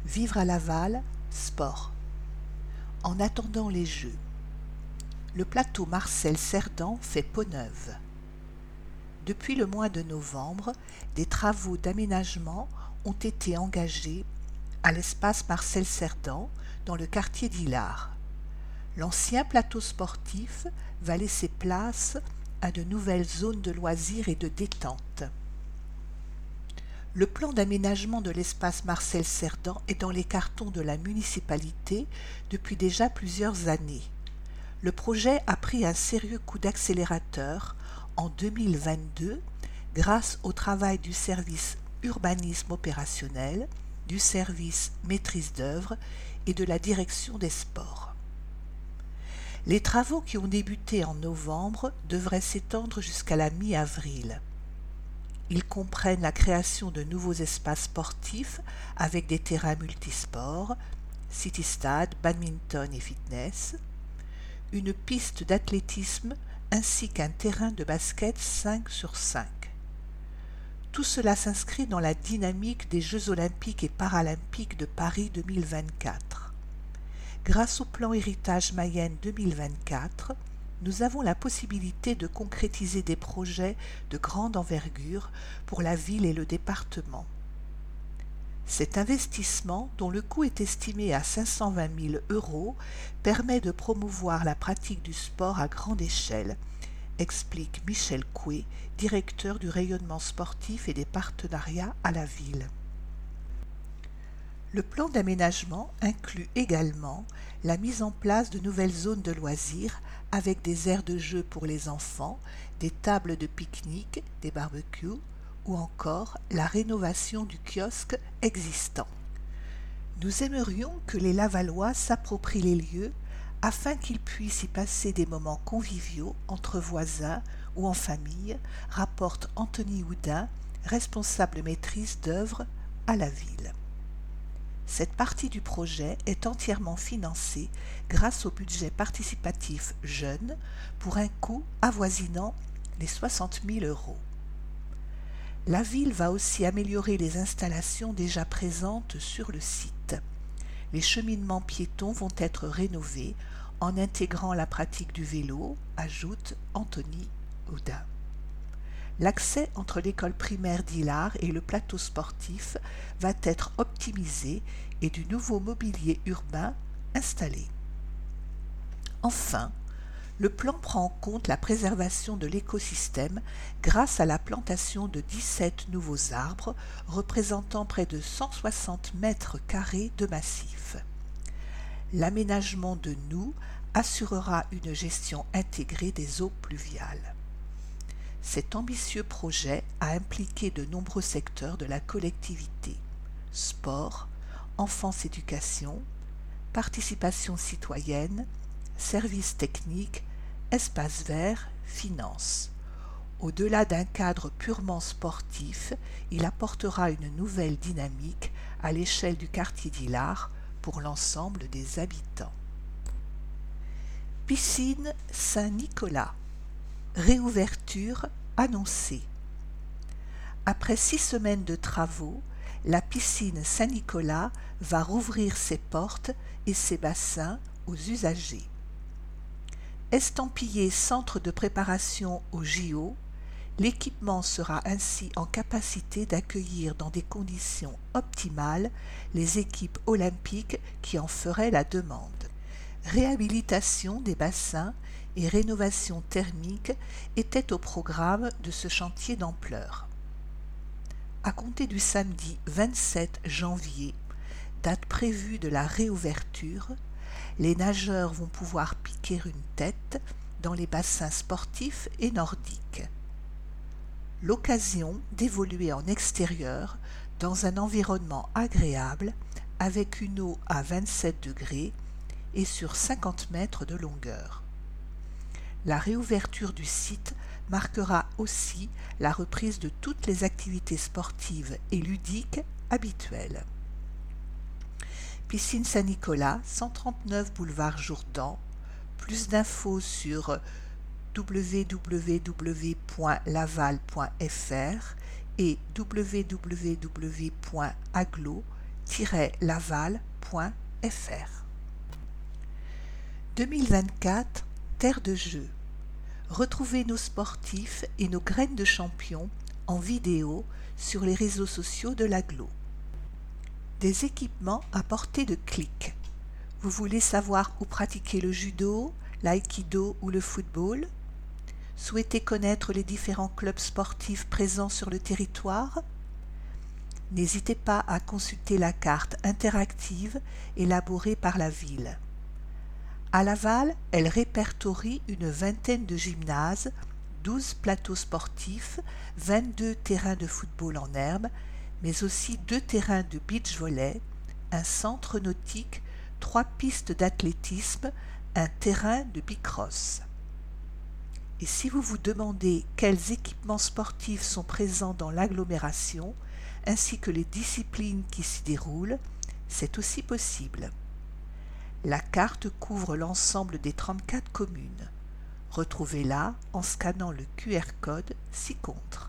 Vivre à Laval, sport. En attendant les Jeux. Le plateau Marcel Cerdan fait peau neuve. Depuis le mois de novembre, des travaux d'aménagement ont été engagés à l'espace Marcel Cerdan dans le quartier d'Illard. L'ancien plateau sportif va laisser place à de nouvelles zones de loisirs et de détente. Le plan d'aménagement de l'espace Marcel Cerdan est dans les cartons de la municipalité depuis déjà plusieurs années. Le projet a pris un sérieux coup d'accélérateur en 2022 grâce au travail du service urbanisme opérationnel, du service maîtrise d'œuvre et de la direction des sports. Les travaux qui ont débuté en novembre devraient s'étendre jusqu'à la mi-avril. Ils comprennent la création de nouveaux espaces sportifs avec des terrains multisports, city-stade, badminton et fitness, une piste d'athlétisme ainsi qu'un terrain de basket 5/5. Tout cela s'inscrit dans la dynamique des Jeux olympiques et paralympiques de Paris 2024. Grâce au plan Héritage Mayenne 2024, nous avons la possibilité de concrétiser des projets de grande envergure pour la ville et le département. Cet investissement, dont le coût est estimé à 520 000 €, permet de promouvoir la pratique du sport à grande échelle, explique Michel Coué, directeur du rayonnement sportif et des partenariats à la ville. Le plan d'aménagement inclut également la mise en place de nouvelles zones de loisirs avec des aires de jeu pour les enfants, des tables de pique-nique, des barbecues ou encore la rénovation du kiosque existant. Nous aimerions que les Lavallois s'approprient les lieux afin qu'ils puissent y passer des moments conviviaux entre voisins ou en famille, rapporte Anthony Houdin, responsable maîtrise d'œuvre à la ville. Cette partie du projet est entièrement financée grâce au budget participatif jeune pour un coût avoisinant les 60 000 €. La ville va aussi améliorer les installations déjà présentes sur le site. Les cheminements piétons vont être rénovés en intégrant la pratique du vélo, ajoute Anthony Houdin. L'accès entre l'école primaire d'Illard et le plateau sportif va être optimisé et du nouveau mobilier urbain installé. Enfin, le plan prend en compte la préservation de l'écosystème grâce à la plantation de 17 nouveaux arbres représentant près de 160 mètres carrés de massif. L'aménagement de Noue assurera une gestion intégrée des eaux pluviales. Cet ambitieux projet a impliqué de nombreux secteurs de la collectivité: sport, enfance éducation, participation citoyenne, services techniques, espaces verts, finances. Au-delà d'un cadre purement sportif, il apportera une nouvelle dynamique à l'échelle du quartier d'Illard pour l'ensemble des habitants. Piscine Saint-Nicolas. Réouverture annoncée. Après 6 semaines de travaux, la piscine Saint-Nicolas va rouvrir ses portes et ses bassins aux usagers. Estampillé centre de préparation aux JO, l'équipement sera ainsi en capacité d'accueillir dans des conditions optimales les équipes olympiques qui en feraient la demande. Réhabilitation des bassins et rénovation thermique étaient au programme de ce chantier d'ampleur. À compter du samedi 27 janvier, date prévue de la réouverture, les nageurs vont pouvoir piquer une tête dans les bassins sportifs et nordiques. L'occasion d'évoluer en extérieur dans un environnement agréable avec une eau à 27 degrés et sur 50 mètres de longueur. La réouverture du site marquera aussi la reprise de toutes les activités sportives et ludiques habituelles. Piscine Saint-Nicolas, 139 boulevard Jourdan. Plus d'infos sur www.laval.fr et www.aglo-laval.fr. club-laval.fr. 2024, terre de jeu. Retrouvez nos sportifs et nos graines de champions en vidéo sur les réseaux sociaux de l'agglo. Des équipements à portée de clic. Vous voulez savoir où pratiquer le judo, l'aïkido ou le football? Souhaitez connaître les différents clubs sportifs présents sur le territoire? N'hésitez pas à consulter la carte interactive élaborée par la ville. À Laval, elle répertorie une vingtaine de gymnases, 12 plateaux sportifs, 22 terrains de football en herbe, mais aussi 2 terrains de beach volley, un centre nautique, 3 pistes d'athlétisme, un terrain de bicross. Et si vous vous demandez quels équipements sportifs sont présents dans l'agglomération, ainsi que les disciplines qui s'y déroulent, c'est aussi possible. La carte couvre l'ensemble des 34 communes. Retrouvez-la en scannant le QR code ci-contre.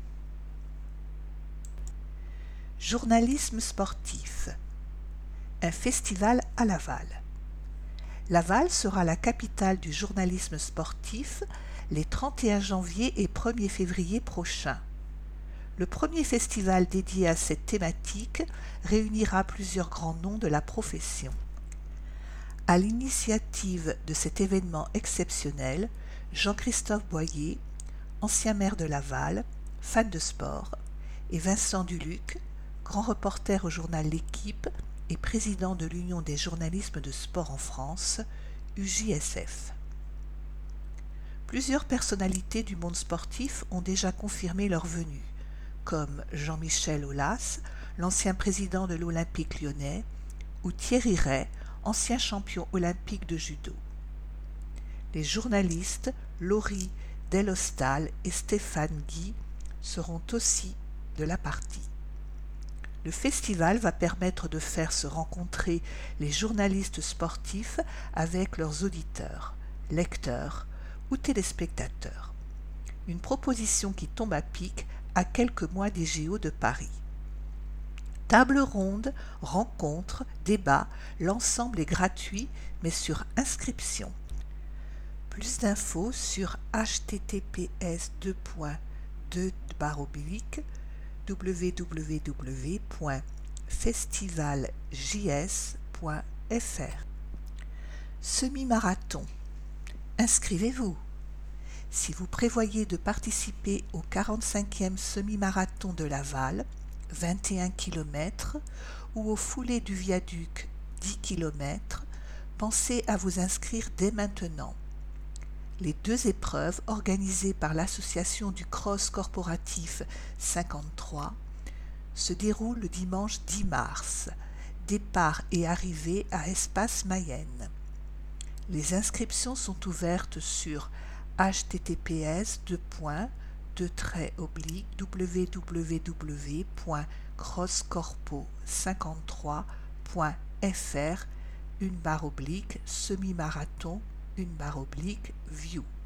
Journalisme sportif. Un festival à Laval. Laval sera la capitale du journalisme sportif les 31 janvier et 1er février prochains. Le premier festival dédié à cette thématique réunira plusieurs grands noms de la profession. À l'initiative de cet événement exceptionnel, Jean-Christophe Boyer, ancien maire de Laval, fan de sport, et Vincent Duluc, grand reporter au journal L'Équipe et président de l'Union des journalismes de sport en France, UJSF. Plusieurs personnalités du monde sportif ont déjà confirmé leur venue, comme Jean-Michel Aulas, l'ancien président de l'Olympique lyonnais, ou Thierry Ray, ancien champion olympique de judo. Les journalistes Laurie Delostal et Stéphane Guy seront aussi de la partie. Le festival va permettre de faire se rencontrer les journalistes sportifs avec leurs auditeurs, lecteurs ou téléspectateurs. Une proposition qui tombe à pic à quelques mois des JO de Paris. Table ronde, rencontres, débats, l'ensemble est gratuit mais sur inscription. Plus d'infos sur https://www.festivaljs.fr. Semi-marathon. Inscrivez-vous. Si vous prévoyez de participer au 45e semi-marathon de Laval, 21 km, ou au foulée du viaduc, 10 km, pensez à vous inscrire dès maintenant. Les 2 épreuves organisées par l'association du cross corporatif 53 se déroulent le dimanche 10 mars, départ et arrivée à Espace Mayenne. Les inscriptions sont ouvertes sur https://www.crosscorpo53.fr /semi-marathon /view.